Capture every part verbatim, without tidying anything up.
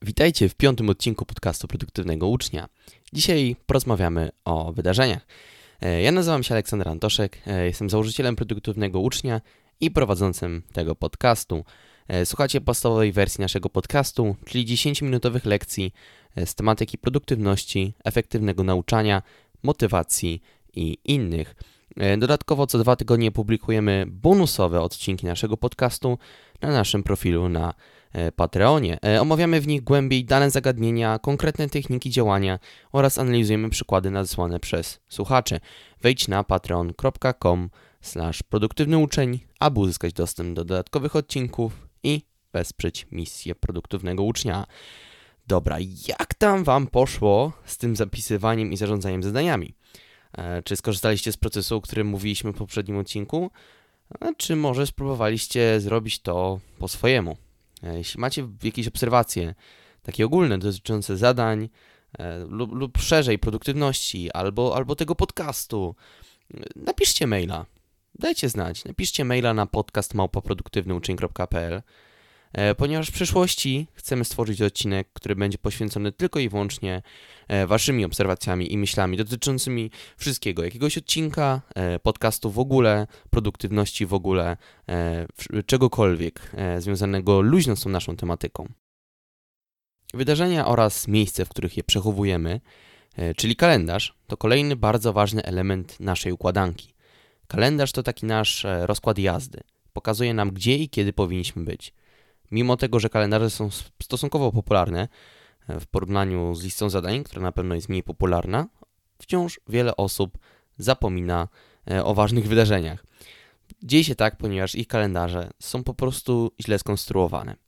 Witajcie w piątym odcinku podcastu Produktywnego Ucznia. Dzisiaj porozmawiamy o wydarzeniach. Ja nazywam się Aleksander Antoszek, jestem założycielem Produktywnego Ucznia i prowadzącym tego podcastu. Słuchacie podstawowej wersji naszego podcastu, czyli dziesięciominutowych lekcji z tematyki produktywności, efektywnego nauczania, motywacji i innych. Dodatkowo co dwa tygodnie publikujemy bonusowe odcinki naszego podcastu na naszym profilu na Patreonie. Omawiamy w nich głębiej dane zagadnienia, konkretne techniki działania oraz analizujemy przykłady nadesłane przez słuchaczy. Wejdź na patreon kropka com slash produktywny uczeń, aby uzyskać dostęp do dodatkowych odcinków i wesprzeć misję produktywnego ucznia. Dobra, jak tam Wam poszło z tym zapisywaniem i zarządzaniem zadaniami? Czy skorzystaliście z procesu, o którym mówiliśmy w poprzednim odcinku? Czy może spróbowaliście zrobić to po swojemu? Jeśli macie jakieś obserwacje takie ogólne dotyczące zadań lub, lub szerzej produktywności albo, albo tego podcastu, napiszcie maila. Dajcie znać. Napiszcie maila na podcast małpa produktywny uczeń kropka p l, ponieważ w przyszłości chcemy stworzyć odcinek, który będzie poświęcony tylko i wyłącznie waszymi obserwacjami i myślami dotyczącymi wszystkiego, jakiegoś odcinka, podcastu w ogóle, produktywności w ogóle, czegokolwiek związanego luźno z tą naszą tematyką. Wydarzenia oraz miejsce, w których je przechowujemy, czyli kalendarz, to kolejny bardzo ważny element naszej układanki. Kalendarz to taki nasz rozkład jazdy. Pokazuje nam, gdzie i kiedy powinniśmy być. Mimo tego, że kalendarze są stosunkowo popularne w porównaniu z listą zadań, która na pewno jest mniej popularna, wciąż wiele osób zapomina o ważnych wydarzeniach. Dzieje się tak, ponieważ ich kalendarze są po prostu źle skonstruowane.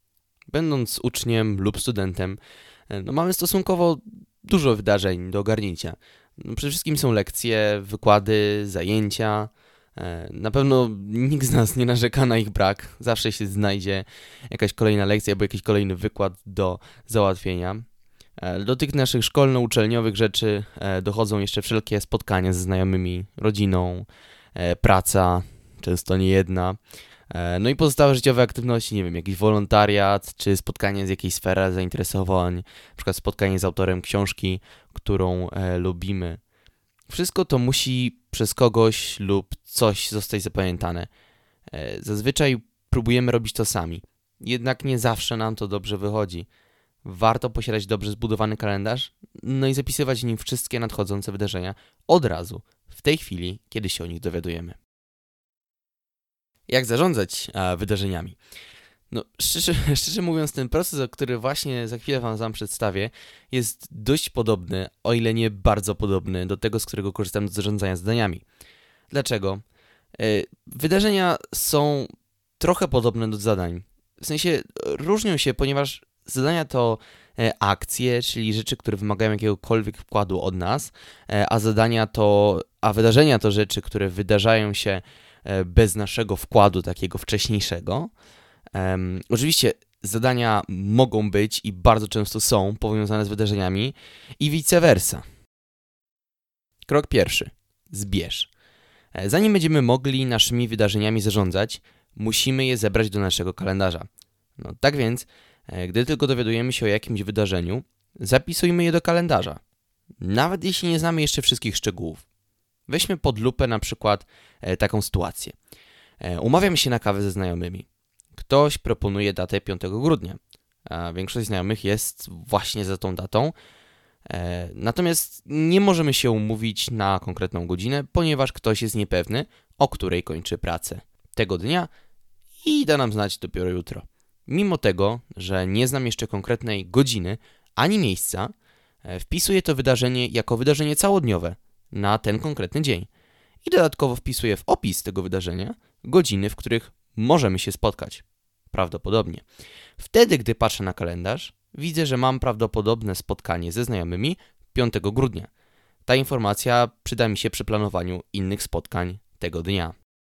Będąc uczniem lub studentem, no mamy stosunkowo dużo wydarzeń do ogarnięcia. No przede wszystkim są lekcje, wykłady, zajęcia. Na pewno nikt z nas nie narzeka na ich brak. Zawsze się znajdzie jakaś kolejna lekcja albo jakiś kolejny wykład do załatwienia. Do tych naszych szkolno-uczelniowych rzeczy dochodzą jeszcze wszelkie spotkania ze znajomymi, rodziną, praca, często nie jedna. No i pozostałe życiowe aktywności, nie wiem, jakiś wolontariat, czy spotkanie z jakiejś sfery zainteresowań, na przykład spotkanie z autorem książki, którą lubimy. Wszystko to musi przez kogoś lub coś zostać zapamiętane. Zazwyczaj próbujemy robić to sami, jednak nie zawsze nam to dobrze wychodzi. Warto posiadać dobrze zbudowany kalendarz, no i zapisywać w nim wszystkie nadchodzące wydarzenia od razu, w tej chwili, kiedy się o nich dowiadujemy. Jak zarządzać a, wydarzeniami? No, szczerze, szczerze mówiąc, ten proces, który właśnie za chwilę Wam przedstawię, jest dość podobny, o ile nie bardzo podobny do tego, z którego korzystam do zarządzania zadaniami. Dlaczego? Wydarzenia są trochę podobne do zadań. W sensie różnią się, ponieważ zadania to akcje, czyli rzeczy, które wymagają jakiegokolwiek wkładu od nas, a zadania to, a wydarzenia to rzeczy, które wydarzają się bez naszego wkładu takiego wcześniejszego. Um, oczywiście zadania mogą być i bardzo często są powiązane z wydarzeniami i vice versa. Krok pierwszy. Zbierz. Zanim będziemy mogli naszymi wydarzeniami zarządzać, musimy je zebrać do naszego kalendarza. No, tak więc, gdy tylko dowiadujemy się o jakimś wydarzeniu, zapisujmy je do kalendarza. Nawet jeśli nie znamy jeszcze wszystkich szczegółów. Weźmy pod lupę na przykład e, taką sytuację. E, umawiam się na kawę ze znajomymi. Ktoś proponuje datę piątego grudnia, a większość znajomych jest właśnie za tą datą. E, natomiast nie możemy się umówić na konkretną godzinę, ponieważ ktoś jest niepewny, o której kończy pracę tego dnia i da nam znać dopiero jutro. Mimo tego, że nie znam jeszcze konkretnej godziny ani miejsca, e, wpisuję to wydarzenie jako wydarzenie całodniowe na ten konkretny dzień. I dodatkowo wpisuję w opis tego wydarzenia godziny, w których możemy się spotkać. Prawdopodobnie. Wtedy, gdy patrzę na kalendarz, widzę, że mam prawdopodobne spotkanie ze znajomymi piątego grudnia. Ta informacja przyda mi się przy planowaniu innych spotkań tego dnia.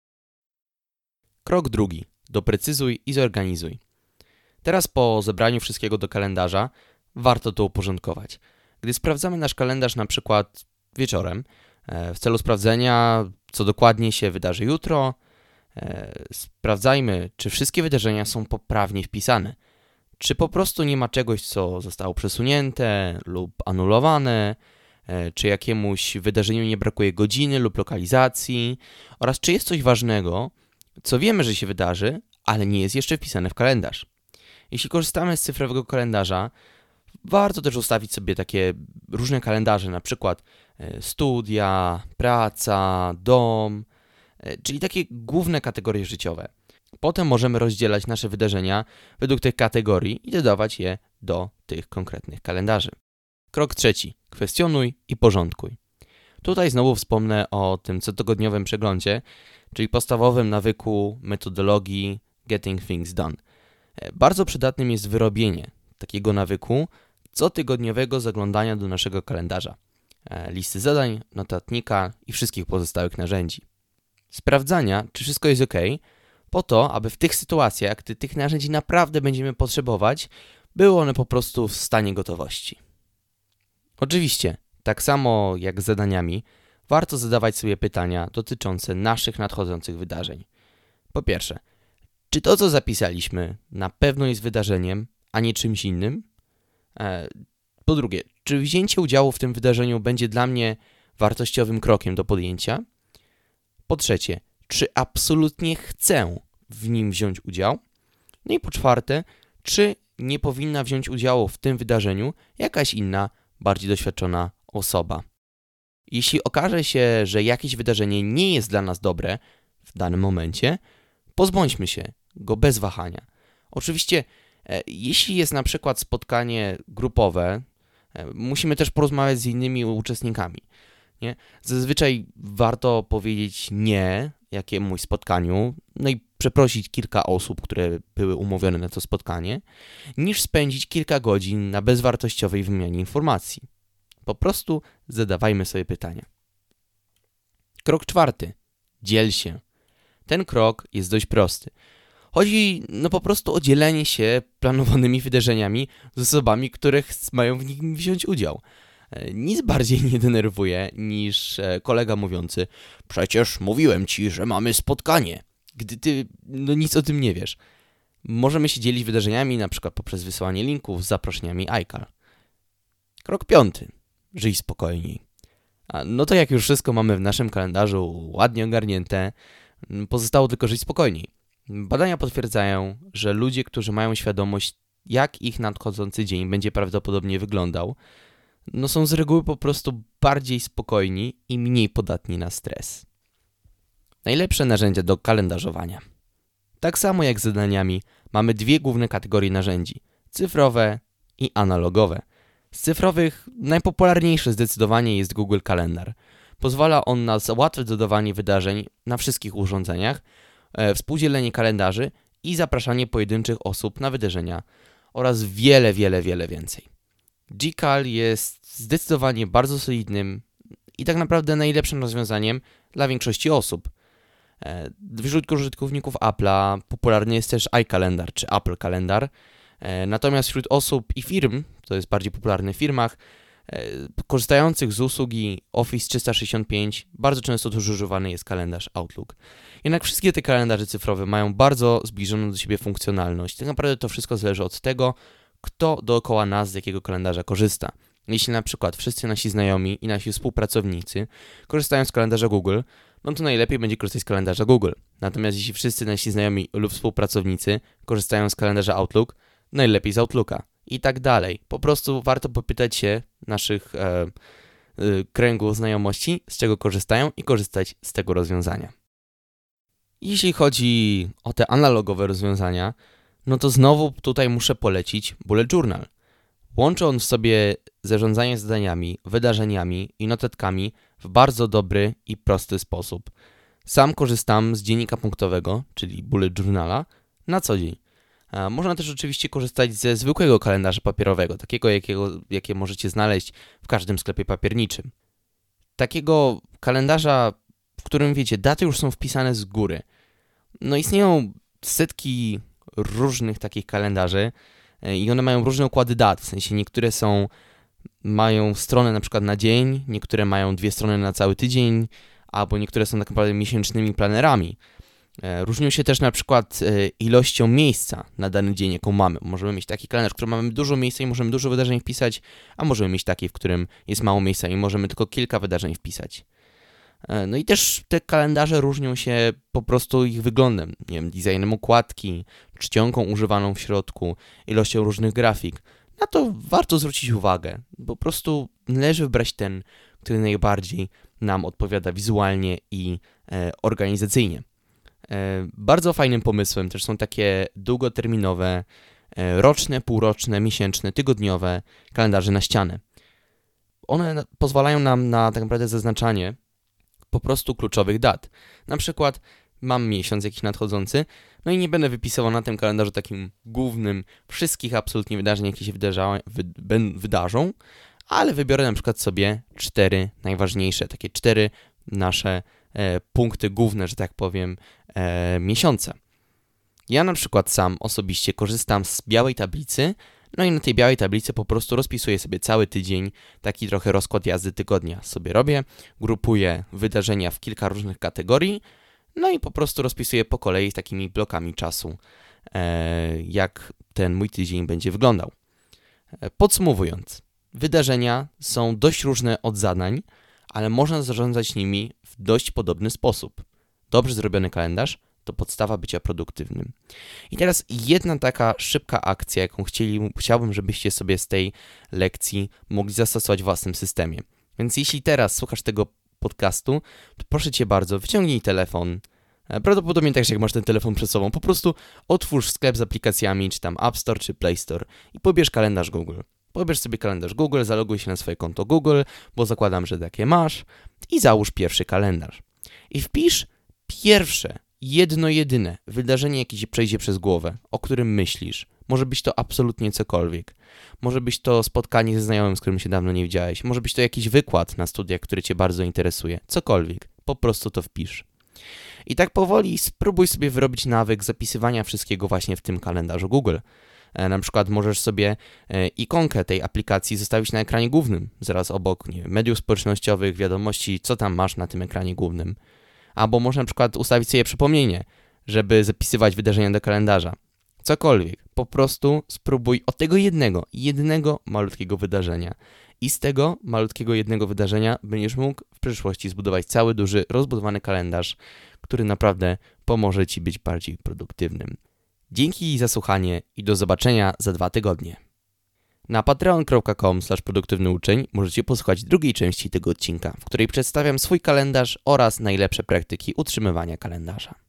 Krok drugi. Doprecyzuj i zorganizuj. Teraz po zebraniu wszystkiego do kalendarza warto to uporządkować. Gdy sprawdzamy nasz kalendarz na przykład wieczorem, w celu sprawdzenia, co dokładnie się wydarzy jutro, sprawdzajmy, czy wszystkie wydarzenia są poprawnie wpisane. Czy po prostu nie ma czegoś, co zostało przesunięte lub anulowane, czy jakiemuś wydarzeniu nie brakuje godziny lub lokalizacji, oraz czy jest coś ważnego, co wiemy, że się wydarzy, ale nie jest jeszcze wpisane w kalendarz. Jeśli korzystamy z cyfrowego kalendarza, warto też ustawić sobie takie różne kalendarze, na przykład studia, praca, dom, czyli takie główne kategorie życiowe. Potem możemy rozdzielać nasze wydarzenia według tych kategorii i dodawać je do tych konkretnych kalendarzy. Krok trzeci. Kwestionuj i porządkuj. Tutaj znowu wspomnę o tym cotygodniowym przeglądzie, czyli podstawowym nawyku metodologii Getting Things Done. Bardzo przydatnym jest wyrobienie takiego nawyku cotygodniowego zaglądania do naszego kalendarza, listy zadań, notatnika i wszystkich pozostałych narzędzi. Sprawdzania, czy wszystko jest ok, po to, aby w tych sytuacjach, gdy tych narzędzi naprawdę będziemy potrzebować, były one po prostu w stanie gotowości. Oczywiście, tak samo jak z zadaniami, warto zadawać sobie pytania dotyczące naszych nadchodzących wydarzeń. Po pierwsze, czy to, co zapisaliśmy, na pewno jest wydarzeniem, a nie czymś innym? Po drugie, czy wzięcie udziału w tym wydarzeniu będzie dla mnie wartościowym krokiem do podjęcia? Po trzecie, czy absolutnie chcę w nim wziąć udział? No i po czwarte, czy nie powinna wziąć udziału w tym wydarzeniu jakaś inna, bardziej doświadczona osoba? Jeśli okaże się, że jakieś wydarzenie nie jest dla nas dobre w danym momencie, pozbądźmy się go bez wahania. Oczywiście, e, jeśli jest na przykład spotkanie grupowe, e, musimy też porozmawiać z innymi uczestnikami. Nie? Zazwyczaj warto powiedzieć nie jakiemuś spotkaniu, no i przeprosić kilka osób, które były umówione na to spotkanie, niż spędzić kilka godzin na bezwartościowej wymianie informacji. Po prostu zadawajmy sobie pytania. Krok czwarty. Dziel się. Ten krok jest dość prosty. Chodzi no po prostu o dzielenie się planowanymi wydarzeniami z osobami, które mają w nich wziąć udział. Nic bardziej nie denerwuje niż kolega mówiący: przecież mówiłem ci, że mamy spotkanie, gdy ty no nic o tym nie wiesz. Możemy się dzielić wydarzeniami na przykład poprzez wysyłanie linków z zaproszeniami iCal. Krok piąty. Żyj spokojniej. A no to jak już wszystko mamy w naszym kalendarzu ładnie ogarnięte, pozostało tylko żyć spokojniej. Badania potwierdzają, że ludzie, którzy mają świadomość, jak ich nadchodzący dzień będzie prawdopodobnie wyglądał, no są z reguły po prostu bardziej spokojni i mniej podatni na stres. Najlepsze narzędzia do kalendarzowania. Tak samo jak z zadaniami, mamy dwie główne kategorie narzędzi: cyfrowe i analogowe. Z cyfrowych najpopularniejszy zdecydowanie jest Google Kalendar. Pozwala on na łatwe dodawanie wydarzeń na wszystkich urządzeniach, e, współdzielenie kalendarzy i zapraszanie pojedynczych osób na wydarzenia oraz wiele, wiele, wiele więcej. Gcal jest zdecydowanie bardzo solidnym i tak naprawdę najlepszym rozwiązaniem dla większości osób. E, wśród użytkowników Apple'a popularny jest też iCalendar czy Apple Kalendar. Natomiast wśród osób i firm, to jest bardziej popularne w firmach, korzystających z usługi Office trzysta sześćdziesiąt pięć, bardzo często też używany jest kalendarz Outlook. Jednak wszystkie te kalendarze cyfrowe mają bardzo zbliżoną do siebie funkcjonalność. Tak naprawdę to wszystko zależy od tego, kto dookoła nas z jakiego kalendarza korzysta. Jeśli na przykład wszyscy nasi znajomi i nasi współpracownicy korzystają z kalendarza Google, no to najlepiej będzie korzystać z kalendarza Google. Natomiast jeśli wszyscy nasi znajomi lub współpracownicy korzystają z kalendarza Outlook, najlepiej z Outlooka i tak dalej. Po prostu warto popytać się naszych e, e, kręgu znajomości, z czego korzystają i korzystać z tego rozwiązania. Jeśli chodzi o te analogowe rozwiązania, no to znowu tutaj muszę polecić Bullet Journal. Łączy on w sobie zarządzanie zadaniami, wydarzeniami i notatkami w bardzo dobry i prosty sposób. Sam korzystam z dziennika punktowego, czyli Bullet Journala, na co dzień. Można też oczywiście korzystać ze zwykłego kalendarza papierowego, takiego jakiego, jakie możecie znaleźć w każdym sklepie papierniczym. Takiego kalendarza, w którym wiecie, daty już są wpisane z góry. No istnieją setki różnych takich kalendarzy i one mają różne układy dat, w sensie niektóre są, mają stronę na przykład na dzień, niektóre mają dwie strony na cały tydzień, albo niektóre są tak naprawdę miesięcznymi planerami. E, Różnią się też na przykład e, ilością miejsca na dany dzień, jaką mamy. Możemy mieć taki kalendarz, w którym mamy dużo miejsca i możemy dużo wydarzeń wpisać, a możemy mieć taki, w którym jest mało miejsca i możemy tylko kilka wydarzeń wpisać. E, No i też te kalendarze różnią się po prostu ich wyglądem, nie wiem, designem okładki, czcionką używaną w środku, ilością różnych grafik. Na to warto zwrócić uwagę. Po prostu należy wybrać ten, który najbardziej nam odpowiada wizualnie i e, organizacyjnie. E, bardzo fajnym pomysłem też są takie długoterminowe, e, roczne, półroczne, miesięczne, tygodniowe kalendarze na ścianę. One na- pozwalają nam na tak naprawdę zaznaczanie po prostu kluczowych dat. Na przykład mam miesiąc jakiś nadchodzący, no i nie będę wypisywał na tym kalendarzu takim głównym wszystkich absolutnie wydarzeń, jakie się wydarza, wy, ben, wydarzą, ale wybiorę na przykład sobie cztery najważniejsze, takie cztery nasze e, punkty główne, że tak powiem, e, miesiące. Ja na przykład sam osobiście korzystam z białej tablicy, no i na tej białej tablicy po prostu rozpisuję sobie cały tydzień, taki trochę rozkład jazdy tygodnia sobie robię, grupuję wydarzenia w kilka różnych kategorii, no i po prostu rozpisuję po kolei z takimi blokami czasu, e, jak ten mój tydzień będzie wyglądał. E, Podsumowując, wydarzenia są dość różne od zadań, ale można zarządzać nimi w dość podobny sposób. Dobrze zrobiony kalendarz to podstawa bycia produktywnym. I teraz jedna taka szybka akcja, jaką chcieli, chciałbym, żebyście sobie z tej lekcji mogli zastosować w własnym systemie. Więc jeśli teraz słuchasz tego podcastu, to proszę Cię bardzo, wyciągnij telefon, e, prawdopodobnie tak jak masz ten telefon przed sobą, po prostu otwórz sklep z aplikacjami, czy tam App Store, czy Play Store i pobierz kalendarz Google. Pobierz sobie kalendarz Google, zaloguj się na swoje konto Google, bo zakładam, że takie masz i załóż pierwszy kalendarz. I wpisz pierwsze, jedno jedyne wydarzenie, jakie Ci przejdzie przez głowę, o którym myślisz. Może być to absolutnie cokolwiek. Może być to spotkanie ze znajomym, z którym się dawno nie widziałeś. Może być to jakiś wykład na studiach, który Cię bardzo interesuje. Cokolwiek. Po prostu to wpisz. I tak powoli spróbuj sobie wyrobić nawyk zapisywania wszystkiego właśnie w tym kalendarzu Google. E, Na przykład możesz sobie e, ikonkę tej aplikacji zostawić na ekranie głównym, zaraz obok, nie wiem, mediów społecznościowych, wiadomości, co tam masz na tym ekranie głównym. Albo można na przykład ustawić sobie przypomnienie, żeby zapisywać wydarzenia do kalendarza. Cokolwiek. Po prostu spróbuj od tego jednego, jednego malutkiego wydarzenia. I z tego malutkiego jednego wydarzenia będziesz mógł w przyszłości zbudować cały duży, rozbudowany kalendarz, który naprawdę pomoże Ci być bardziej produktywnym. Dzięki za słuchanie i do zobaczenia za dwa tygodnie. Na patreon kropka com slash produktywny uczeń możecie posłuchać drugiej części tego odcinka, w której przedstawiam swój kalendarz oraz najlepsze praktyki utrzymywania kalendarza.